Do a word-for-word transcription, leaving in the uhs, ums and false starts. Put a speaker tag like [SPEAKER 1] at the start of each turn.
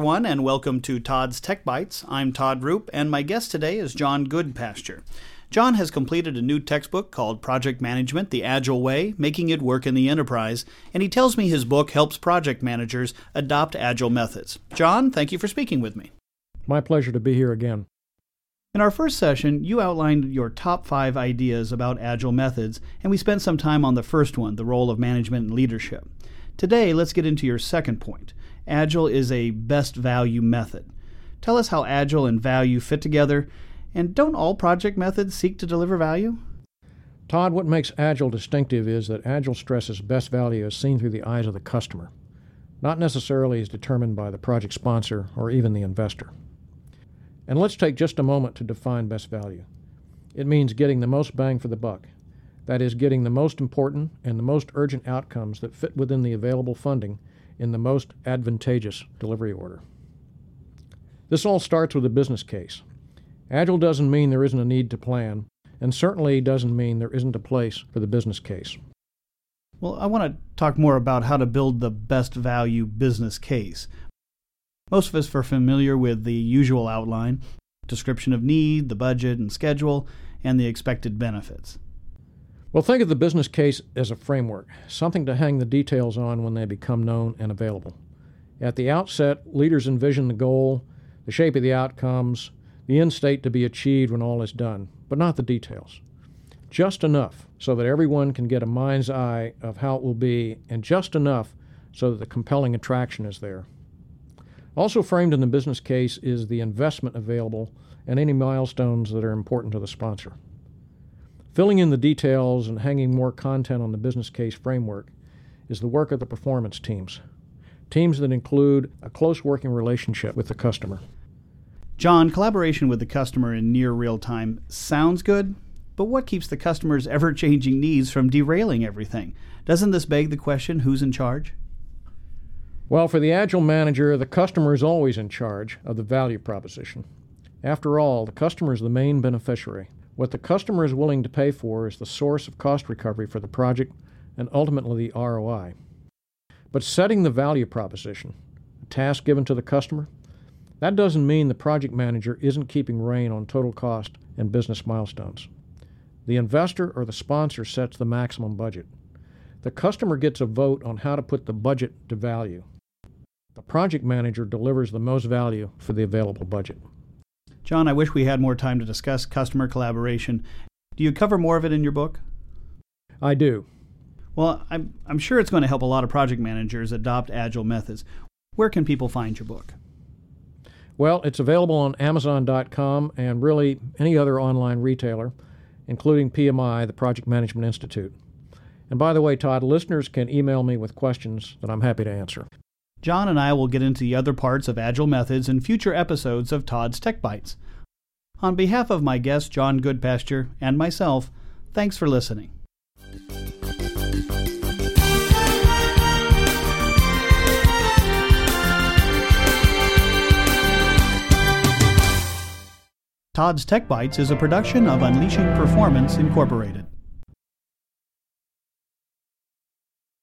[SPEAKER 1] everyone, and welcome to Todd's Tech Bites. I'm Todd Roop, and my guest today is John Goodpasture. John has completed a new textbook called Project Management, The Agile Way, Making It Work in the Enterprise, and he tells me his book helps project managers adopt agile methods. John, thank you for speaking with me.
[SPEAKER 2] My pleasure to be here again.
[SPEAKER 1] In our first session, you outlined your top five ideas about agile methods, and we spent some time on the first one, the role of management and leadership. Today, let's get into your second point. Agile is a best value method. Tell us how agile and value fit together, and don't all project methods seek to deliver value?
[SPEAKER 2] Todd, what makes Agile distinctive is that Agile stresses best value as seen through the eyes of the customer, not necessarily as determined by the project sponsor or even the investor. And let's take just a moment to define best value. It means getting the most bang for the buck. That is, getting the most important and the most urgent outcomes that fit within the available funding in the most advantageous delivery order. This all starts with a business case. Agile doesn't mean there isn't a need to plan, and certainly doesn't mean there isn't a place for the business case.
[SPEAKER 1] Well, I want to talk more about how to build the best value business case. Most of us are familiar with the usual outline, description of need, the budget and schedule, and the expected benefits.
[SPEAKER 2] Well, think of the business case as a framework, something to hang the details on when they become known and available. At the outset, leaders envision the goal, the shape of the outcomes, the end state to be achieved when all is done, but not the details. Just enough so that everyone can get a mind's eye of how it will be, and just enough so that the compelling attraction is there. Also framed in the business case is the investment available and any milestones that are important to the sponsor. Filling in the details and hanging more content on the business case framework is the work of the performance teams, teams that include a close working relationship with the customer.
[SPEAKER 1] John, collaboration with the customer in near real time sounds good, but what keeps the customer's ever-changing needs from derailing everything? Doesn't this beg the question, who's in charge?
[SPEAKER 2] Well, for the Agile manager, the customer is always in charge of the value proposition. After all, the customer is the main beneficiary. What the customer is willing to pay for is the source of cost recovery for the project and ultimately the R O I. But setting the value proposition, a task given to the customer, that doesn't mean the project manager isn't keeping rein on total cost and business milestones. The investor or the sponsor sets the maximum budget. The customer gets a vote on how to put the budget to value. The project manager delivers the most value for the available budget.
[SPEAKER 1] John, I wish we had more time to discuss customer collaboration. Do you cover more of it in your book?
[SPEAKER 2] I do.
[SPEAKER 1] Well, I'm, I'm sure it's going to help a lot of project managers adopt Agile methods. Where can people find your book?
[SPEAKER 2] Well, it's available on Amazon dot com and really any other online retailer, including P M I, the Project Management Institute. And by the way, Todd, listeners can email me with questions that I'm happy to answer.
[SPEAKER 1] John and I will get into the other parts of Agile methods in future episodes of Todd's Tech Bites. On behalf of my guest, John Goodpasture, and myself, thanks for listening. Todd's Tech Bites is a production of Unleashing Performance, Incorporated.